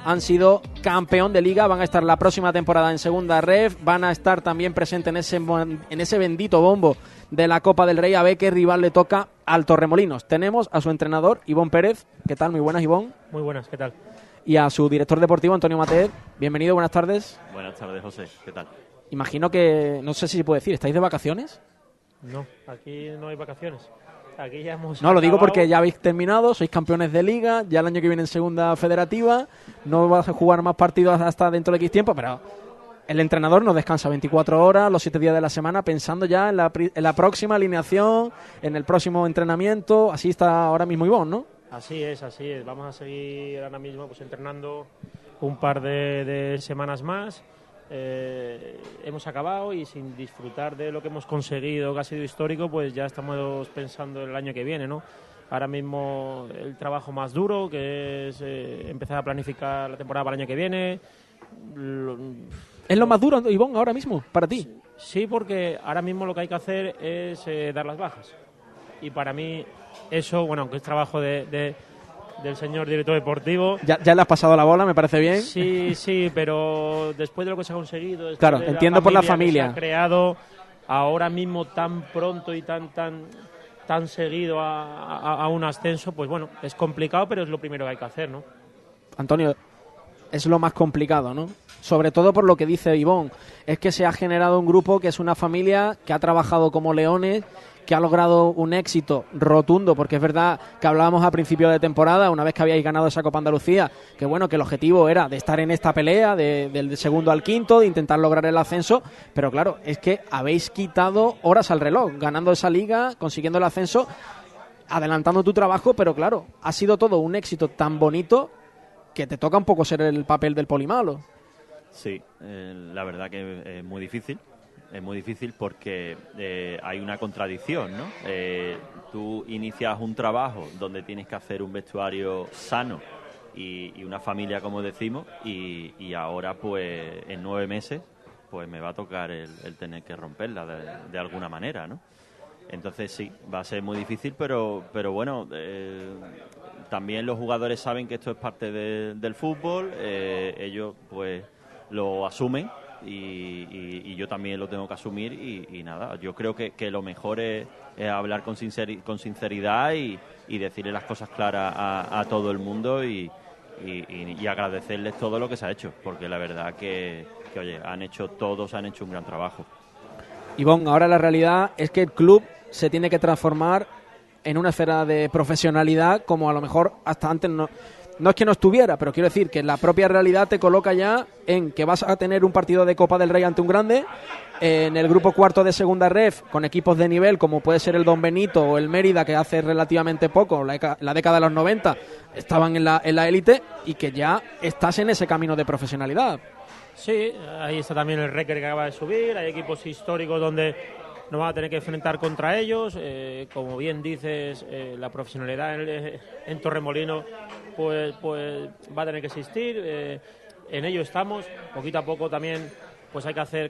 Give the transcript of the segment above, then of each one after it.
han sido campeón de liga, van a estar la próxima temporada en segunda ref, van a estar también presentes en ese bendito bombo de la Copa del Rey, a ver qué rival le toca al Torremolinos. Tenemos a su entrenador, Ivón Pérez. ¿Qué tal? Muy buenas, Ivón. Muy buenas, ¿qué tal? Y a su director deportivo, Antonio Matez. Bienvenido, buenas tardes. Buenas tardes, José. ¿Qué tal? Imagino que, no sé si se puede decir, ¿estáis de vacaciones? No, aquí no hay vacaciones. Aquí ya hemos No, lo digo porque ya habéis terminado, sois campeones de liga, ya el año que viene en segunda federativa, no vas a jugar más partidos hasta dentro de X tiempo, pero el entrenador no descansa 24 horas, los 7 días de la semana, pensando ya en la próxima alineación, en el próximo entrenamiento. Así está ahora mismo Ivón, ¿no? Así es. Vamos a seguir ahora mismo pues entrenando un par de semanas más. Hemos acabado y sin disfrutar de lo que hemos conseguido, que ha sido histórico, pues ya estamos pensando en el año que viene, ¿no? Ahora mismo el trabajo más duro, que es empezar a planificar la temporada para el año que viene. ¿Es lo más duro, Ivón, ahora mismo, para ti? Sí, porque ahora mismo lo que hay que hacer es dar las bajas. Y para mí eso, bueno, aunque es trabajo del señor director deportivo... Ya le has pasado la bola, me parece bien. Sí, pero después de lo que se ha conseguido... Claro, entiendo por la familia. Que se ha creado ahora mismo tan pronto y tan seguido a un ascenso, pues bueno, es complicado, pero es lo primero que hay que hacer, ¿no? Antonio, es lo más complicado, ¿no? Sobre todo por lo que dice Ivón, es que se ha generado un grupo que es una familia que ha trabajado como leones, que ha logrado un éxito rotundo, porque es verdad que hablábamos a principio de temporada, una vez que habíais ganado esa Copa Andalucía, que bueno, que el objetivo era de estar en esta pelea, del segundo al quinto, de intentar lograr el ascenso, pero claro, es que habéis quitado horas al reloj, ganando esa liga, consiguiendo el ascenso, adelantando tu trabajo, pero claro, ha sido todo un éxito tan bonito que te toca un poco ser el papel del polimalo. Sí, la verdad que es muy difícil. Es muy difícil porque hay una contradicción, ¿no? Tú inicias un trabajo donde tienes que hacer un vestuario sano y una familia, como decimos, y ahora, pues, en 9 meses, pues me va a tocar el tener que romperla de alguna manera, ¿no? Entonces sí, va a ser muy difícil, pero bueno, también los jugadores saben que esto es parte del fútbol, ellos pues lo asumen y yo también lo tengo que asumir y nada, yo creo que lo mejor es hablar con sinceridad y decirle las cosas claras a todo el mundo y agradecerles todo lo que se ha hecho, porque la verdad que oye, todos han hecho un gran trabajo. Ivón, ahora la realidad es que el club se tiene que transformar en una esfera de profesionalidad como a lo mejor hasta antes no es que no estuviera, pero quiero decir que la propia realidad te coloca ya en que vas a tener un partido de Copa del Rey ante un grande, en el grupo cuarto de segunda ref con equipos de nivel como puede ser el Don Benito o el Mérida, que hace relativamente poco, la década de los 90 estaban en la élite, y que ya estás en ese camino de profesionalidad. Sí, ahí está también el Réquer que acaba de subir, hay equipos históricos donde nos van a tener que enfrentar contra ellos, como bien dices, la profesionalidad en Torremolinos pues va a tener que existir, en ello estamos, poquito a poco también pues hay que hacer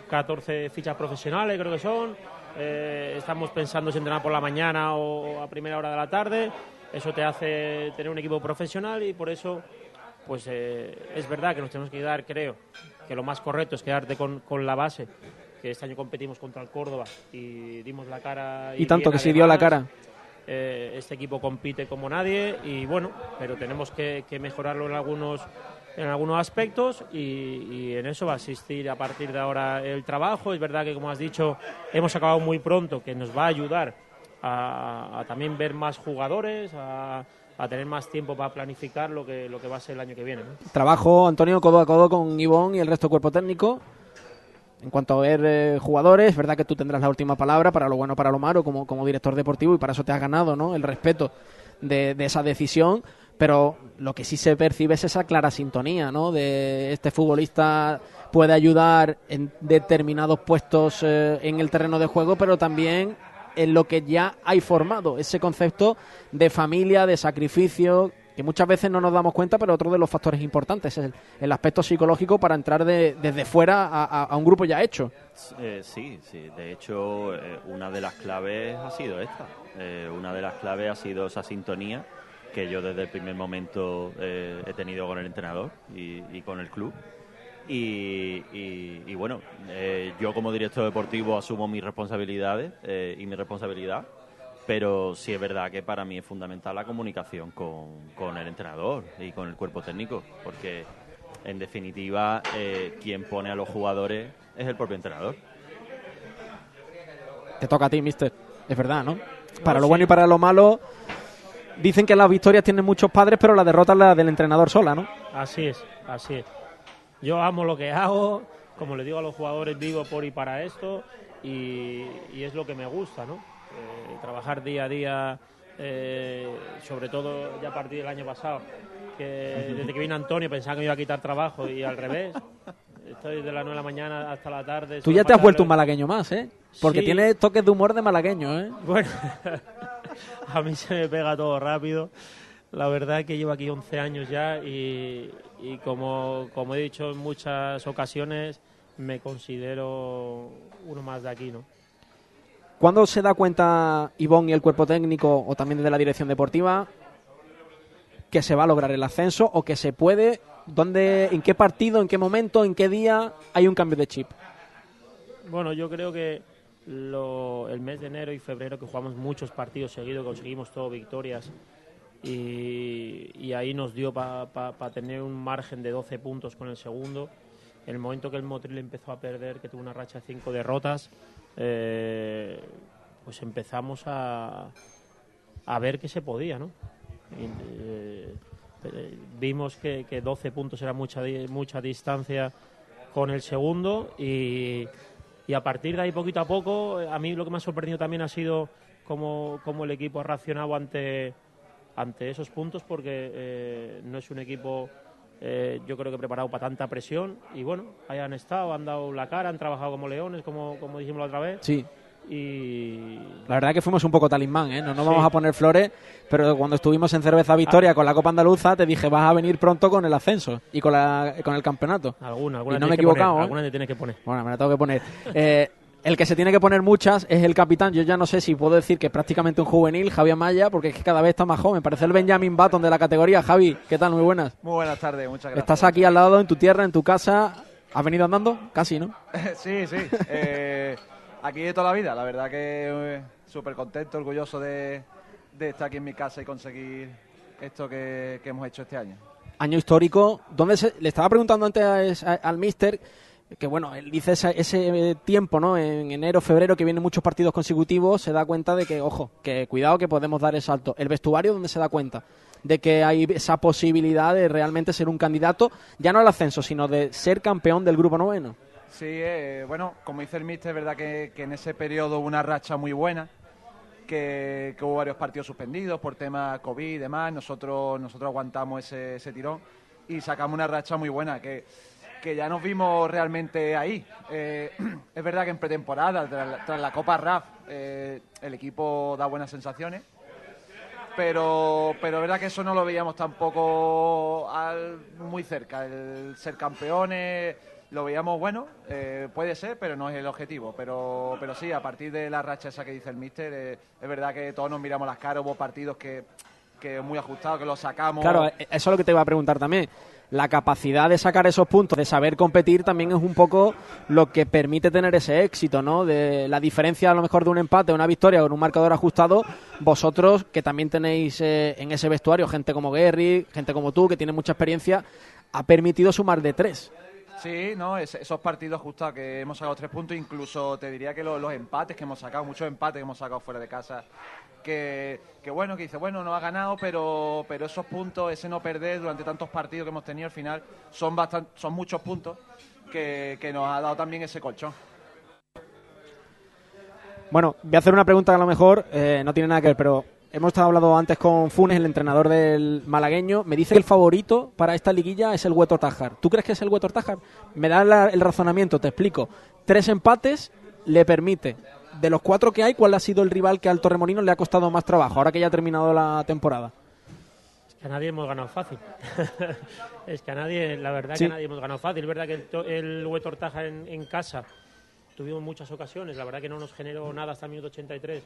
14 fichas profesionales, creo que son, estamos pensando si entrenar por la mañana o a primera hora de la tarde, eso te hace tener un equipo profesional y por eso pues es verdad que nos tenemos que quedar, creo que lo más correcto es quedarte con la base, que este año competimos contra el Córdoba y dimos la cara. Y tanto que sí dio la cara. Este equipo compite como nadie y bueno, pero tenemos que mejorarlo en algunos aspectos y en eso va a existir a partir de ahora el trabajo. Es verdad que, como has dicho, hemos acabado muy pronto, que nos va a ayudar a también ver más jugadores, a tener más tiempo para planificar lo que va a ser el año que viene, ¿no? Trabajo, Antonio, codo a codo con Ivón y el resto del cuerpo técnico. En cuanto a ver jugadores, es verdad que tú tendrás la última palabra para lo bueno, para lo malo, como director deportivo, y para eso te has ganado, ¿no?, el respeto de esa decisión, pero lo que sí se percibe es esa clara sintonía, ¿no?, de este futbolista puede ayudar en determinados puestos en el terreno de juego, pero también en lo que ya hay formado, ese concepto de familia, de sacrificio, que muchas veces no nos damos cuenta, pero otro de los factores importantes es el aspecto psicológico para entrar desde fuera a un grupo ya hecho. Sí, de hecho una de las claves ha sido esta, una de las claves ha sido esa sintonía que yo desde el primer momento he tenido con el entrenador y con el club. Y bueno, yo como director deportivo asumo mis responsabilidades y mi responsabilidad, pero sí es verdad que para mí es fundamental la comunicación con el entrenador y con el cuerpo técnico, porque en definitiva quien pone a los jugadores es el propio entrenador. Te toca a ti, mister. Es verdad, ¿no? Para lo bueno y para lo malo, dicen que las victorias tienen muchos padres, pero la derrota es la del entrenador sola, ¿no? Así es, así es. Yo amo lo que hago, como le digo a los jugadores, vivo por y para esto, y es lo que me gusta, ¿no? Trabajar día a día, sobre todo ya a partir del año pasado, que desde que vino Antonio pensaba que me iba a quitar trabajo y al revés. Estoy desde las 9 de la mañana hasta la tarde. Tú ya te has vuelto un malagueño más, ¿eh? Porque sí. tienes toques de humor de malagueño, ¿eh? Bueno, a mí se me pega todo rápido. La verdad es que llevo aquí 11 años ya y como he dicho en muchas ocasiones, me considero uno más de aquí, ¿no? ¿Cuándo se da cuenta Ivonne y el cuerpo técnico, o también desde la dirección deportiva, que se va a lograr el ascenso o que se puede? ¿En qué partido, en qué momento, en qué día hay un cambio de chip? Bueno, yo creo que el mes de enero y febrero, que jugamos muchos partidos seguidos, conseguimos todo victorias, y ahí nos dio para tener un margen de 12 puntos con el segundo. En el momento que el Motril empezó a perder, que tuvo una racha de 5 derrotas, pues empezamos a ver que se podía, ¿no? Vimos que 12 puntos era mucha distancia con el segundo, y a partir de ahí, poquito a poco, a mí lo que me ha sorprendido también ha sido cómo el equipo ha reaccionado ante esos puntos, porque no es un equipo, yo creo que preparado para tanta presión, y bueno, ahí han estado, han dado la cara, han trabajado como leones, como dijimos la otra vez. Sí. Y la verdad es que fuimos un poco talismán, ¿eh? No nos vamos a poner flores, pero cuando estuvimos en Cerveza Victoria con la Copa Andaluza, te dije, vas a venir pronto con el ascenso y con el campeonato. Alguna y no me he equivocado. Alguna te tienes que poner. Bueno, me la tengo que poner. El que se tiene que poner muchas es el capitán. Yo ya no sé si puedo decir que es prácticamente un juvenil, Javi Amaya, porque es que cada vez está más joven. Parece el Benjamin Button de la categoría. Javi, ¿qué tal? Muy buenas. Muy buenas tardes, muchas gracias. Estás aquí al lado, en tu tierra, en tu casa. ¿Has venido andando? Casi, ¿no? Sí. Aquí de toda la vida. La verdad que súper contento, orgulloso de estar aquí en mi casa y conseguir esto que hemos hecho este año. Año histórico. Le estaba preguntando antes al míster, que bueno, él dice ese tiempo, ¿no? En enero, febrero, que vienen muchos partidos consecutivos, se da cuenta de que, ojo, que cuidado, que podemos dar el salto. El vestuario, ¿dónde se da cuenta de que hay esa posibilidad de realmente ser un candidato, ya no al ascenso, sino de ser campeón del grupo noveno? Sí, bueno, como dice el míster, es verdad que en ese periodo hubo una racha muy buena, que hubo varios partidos suspendidos por temas COVID y demás. Nosotros aguantamos ese tirón y sacamos una racha muy buena, que ya nos vimos realmente ahí. Es verdad que en pretemporada, tras la Copa RAF, el equipo da buenas sensaciones, pero es verdad que eso no lo veíamos tampoco muy cerca. El ser campeones lo veíamos bueno, puede ser, pero no es el objetivo. Pero sí, a partir de la racha esa que dice el míster, es verdad que todos nos miramos las caras. Hubo partidos que muy ajustados, que los sacamos. Claro, eso es lo que te iba a preguntar también. La capacidad de sacar esos puntos, de saber competir, también es un poco lo que permite tener ese éxito, ¿no? De la diferencia a lo mejor de un empate o una victoria con un marcador ajustado. Vosotros, que también tenéis en ese vestuario gente como Gary, gente como tú, que tiene mucha experiencia, ha permitido sumar de 3. Sí, no, esos partidos ajustados que hemos sacado 3 puntos, incluso te diría que los empates que hemos sacado, muchos empates que hemos sacado fuera de casa, que bueno, que dice, bueno, no ha ganado, pero esos puntos, ese no perder durante tantos partidos que hemos tenido, al final son muchos puntos que nos ha dado también ese colchón. Bueno, voy a hacer una pregunta que a lo mejor no tiene nada que ver, pero hemos estado hablando antes con Funes, el entrenador del malagueño. Me dice que el favorito para esta liguilla es el Huetor Tájar. ¿Tú crees que es el Huetor Tájar? Me da el razonamiento, te explico. 3 empates le permite. De los 4 que hay, ¿cuál ha sido el rival que al Torremolinos le ha costado más trabajo, ahora que ya ha terminado la temporada? Es que a nadie hemos ganado fácil. Es que a nadie, la verdad, sí, que a nadie hemos ganado fácil. Es verdad que el Huetor Tájar en casa tuvimos muchas ocasiones. La verdad que no nos generó nada hasta el minuto 83.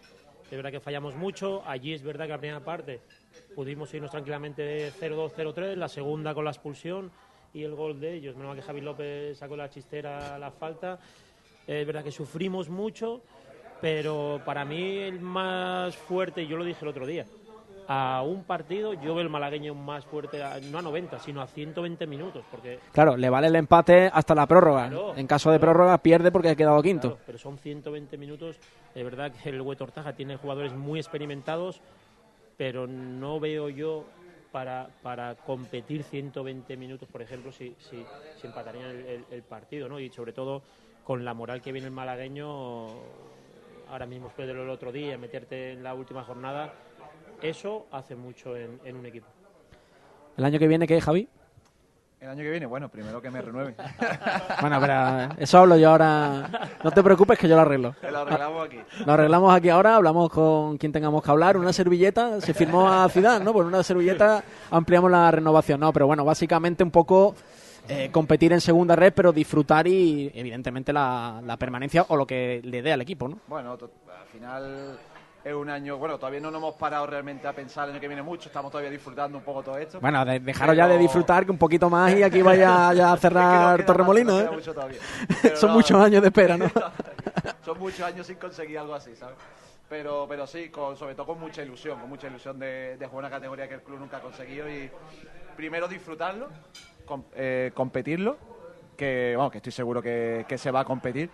Es verdad que fallamos mucho. Allí es verdad que la primera parte pudimos irnos tranquilamente 0-2, 0-3. La segunda con la expulsión y el gol de ellos. Menos mal que Javi López sacó la chistera la falta. Es verdad que sufrimos mucho, pero para mí el más fuerte, yo lo dije el otro día, a un partido yo veo el malagueño más fuerte, no a 90, sino a 120 minutos. Porque Claro, le vale el empate hasta la prórroga. Claro, En caso de prórroga pierde porque ha quedado quinto. Claro, pero son 120 minutos. Es verdad que el Huetor Taja tiene jugadores muy experimentados, pero no veo yo para competir 120 minutos, por ejemplo, si empatarían el partido, ¿no? Y sobre todo con la moral que viene el malagueño, ahora mismo después del otro día, meterte en la última jornada, eso hace mucho en un equipo. ¿El año que viene qué, Javi? El año que viene, bueno, primero que me renueven. Bueno, pero eso hablo yo ahora. No te preocupes que yo lo arreglo. Lo arreglamos aquí. Lo arreglamos aquí ahora, hablamos con quien tengamos que hablar. Una servilleta, se firmó a Zidane, ¿no? Por una servilleta ampliamos la renovación, ¿no? Pero bueno, básicamente un poco competir en segunda red, pero disfrutar y evidentemente la permanencia o lo que le dé al equipo, ¿no? Bueno, al final es un año, bueno, todavía no nos hemos parado realmente a pensar el año que viene mucho, estamos todavía disfrutando un poco todo esto. Bueno, dejaros ya de disfrutar que un poquito más y aquí vaya ya a cerrar es que Torremolinos, nos queda ¿eh? mucho todavía. Son muchos años de espera, ¿no? Son muchos años sin conseguir algo así, ¿sabes? Pero sí, sobre todo con mucha ilusión de jugar una categoría que el club nunca ha conseguido y primero disfrutarlo, competirlo, que estoy seguro que se va a competir.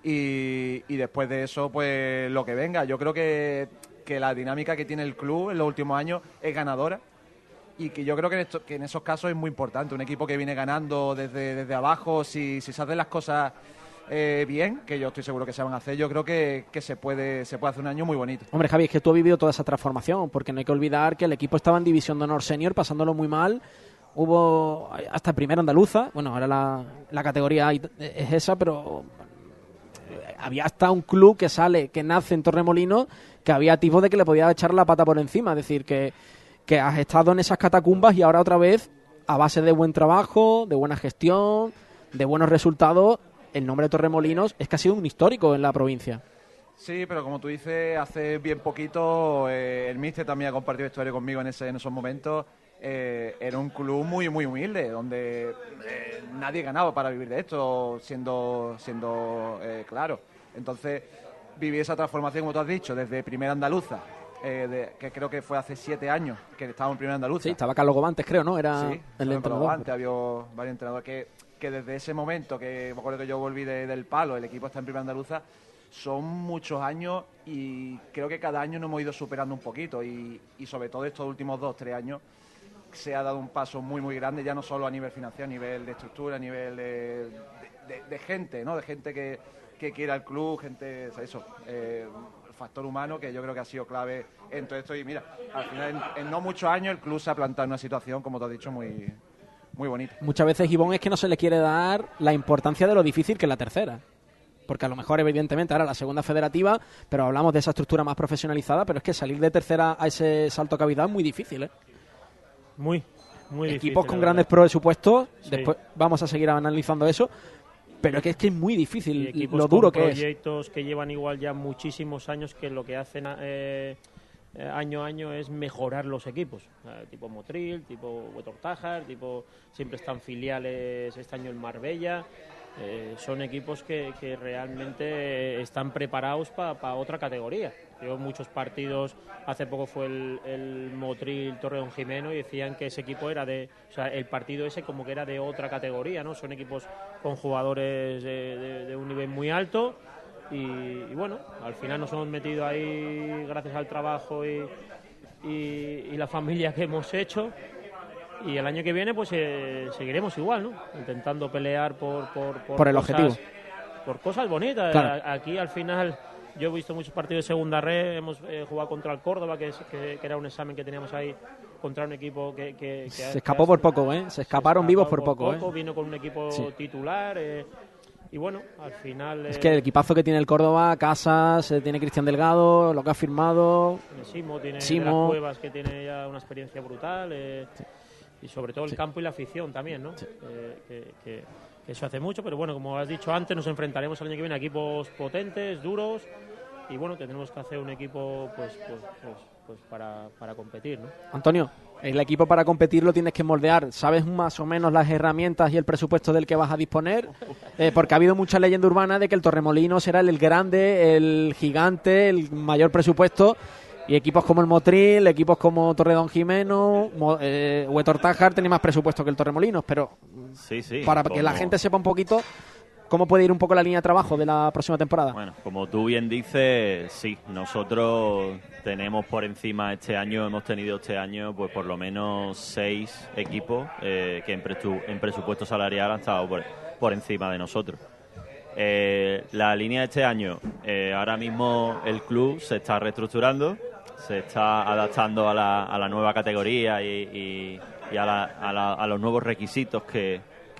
Y después de eso, pues lo que venga. Yo creo que la dinámica que tiene el club en los últimos años es ganadora y que yo creo que en esos casos es muy importante. Un equipo que viene ganando desde abajo, si se hacen las cosas bien, que yo estoy seguro que se van a hacer, yo creo que se puede hacer un año muy bonito. Hombre, Javi, es que tú has vivido toda esa transformación, porque no hay que olvidar que el equipo estaba en División de Honor Senior, pasándolo muy mal. Hubo hasta primera andaluza, bueno, ahora la categoría es esa, pero había hasta un club que nace en Torremolinos, que había tipo de que le podía echar la pata por encima. Es decir, que has estado en esas catacumbas y ahora otra vez, a base de buen trabajo, de buena gestión, de buenos resultados, el nombre de Torremolinos es que ha sido un histórico en la provincia. Sí, pero como tú dices, hace bien poquito el míster también ha compartido historia conmigo en esos momentos. Era un club muy muy humilde, donde nadie ganaba para vivir de esto, siendo claro. Entonces, viví esa transformación, como tú has dicho, desde primera andaluza, que creo que fue hace 7 años que estábamos en primera andaluza. Sí, estaba Carlos Gobantes, creo, ¿no? Era sí, el entrenador. Había varios entrenadores que desde ese momento, que me acuerdo que yo volví del palo, el equipo está en primera andaluza, son muchos años y creo que cada año nos hemos ido superando un poquito y sobre todo estos últimos 2-3 años se ha dado un paso muy muy grande, ya no solo a nivel financiero, a nivel de estructura, a nivel de gente, ¿no? De gente que quiera el club, gente, el factor humano que yo creo que ha sido clave en todo esto y mira, al final en no muchos años el club se ha plantado en una situación, como te has dicho, muy, muy bonita. Muchas veces, Ivonne, es que no se le quiere dar la importancia de lo difícil que es la tercera. Porque a lo mejor, evidentemente, ahora la segunda federativa, pero hablamos de esa estructura más profesionalizada, pero es que salir de tercera a ese salto que ha habido es muy difícil, ¿eh? Muy difícil. Equipos con grandes presupuestos, sí. Después vamos a seguir analizando eso, pero es que es muy difícil equipos lo duro con que es. proyectos que llevan igual ya muchísimos años, que lo que hacen año a año es mejorar los equipos, tipo Motril, tipo Huetor Tájar, siempre están filiales, este año el Marbella. Son equipos que realmente están preparados para otra categoría. Yo muchos partidos, hace poco fue el Motril Torreón Jimeno y decían que ese equipo era el partido ese como que era de otra categoría, ¿no? Son equipos con jugadores de un nivel muy alto y bueno, al final nos hemos metido ahí gracias al trabajo y la familia que hemos hecho. Y el año que viene pues seguiremos igual, ¿no? Intentando pelear por el objetivo. Por cosas bonitas. Claro. Aquí al final yo he visto muchos partidos de segunda red, hemos jugado contra el Córdoba, que era un examen que teníamos ahí contra un equipo que se escapó por poco, ¿eh? Se escaparon vivos por poco, ¿eh? Vino con un equipo titular y bueno, al final... Es que el equipazo que tiene el Córdoba, Casas, tiene Cristian Delgado, lo que ha firmado... Simo tiene las Cuevas, que tiene ya una experiencia brutal... Y sobre todo el campo y la afición también, ¿no? Sí. Que eso hace mucho, pero bueno, como has dicho antes, nos enfrentaremos el año que viene a equipos potentes, duros, y bueno, tendremos que hacer un equipo pues para competir, ¿no? Antonio, el equipo para competir lo tienes que moldear. ¿Sabes más o menos las herramientas y el presupuesto del que vas a disponer? Porque ha habido mucha leyenda urbana de que el Torremolinos será el grande, el gigante, el mayor presupuesto, y equipos como el Motril, equipos como Torredón Jimeno, Huetor Tájar tienen más presupuesto que el Torremolinos, pero para que la gente sepa un poquito cómo puede ir un poco la línea de trabajo de la próxima temporada. Bueno, como tú bien dices, sí, nosotros tenemos por encima hemos tenido este año pues por lo menos 6 equipos que en presupuesto salarial han estado por encima de nosotros. La línea de este año, ahora mismo el club se está reestructurando, se está adaptando a la nueva categoría y a los nuevos requisitos que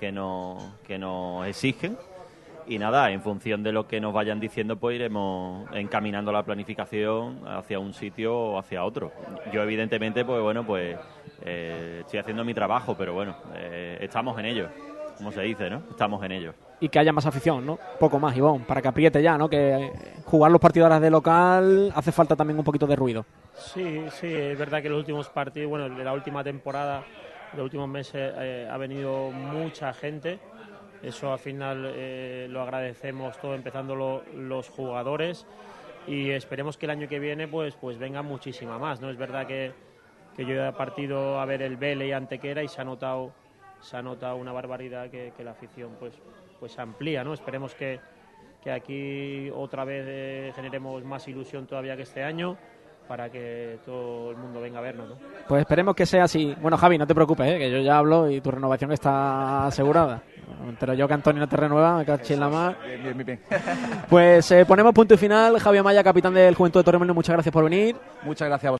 nos exigen. Y nada, en función de lo que nos vayan diciendo, pues iremos encaminando la planificación hacia un sitio o hacia otro. Yo, evidentemente, pues bueno, estoy haciendo mi trabajo, pero bueno, estamos en ello, como se dice, ¿no? Estamos en ello. Y que haya más afición, ¿no? Poco más, Ivonne, para que apriete ya, ¿no? Que jugar los partidos ahora de local hace falta también un poquito de ruido. Sí, es verdad que los últimos partidos, bueno, de la última temporada, los últimos meses ha venido mucha gente. Eso al final lo agradecemos todo, empezando los jugadores, y esperemos que el año que viene pues venga muchísima más, ¿no? Es verdad que yo he partido a ver el Vélez y Antequera y se ha notado una barbaridad que la afición pues amplía, ¿no? Esperemos que aquí otra vez generemos más ilusión todavía que este año, para que todo el mundo venga a vernos, ¿no? Pues esperemos que sea así. Bueno, Javi, no te preocupes, que yo ya hablo y tu renovación está asegurada. Pero yo que Antonio no te renueva, me caché en la mar. Bien. Pues ponemos punto y final. Javi Amaya, capitán del Juventud de Torremolinos, muchas gracias por venir. Muchas gracias a vosotros.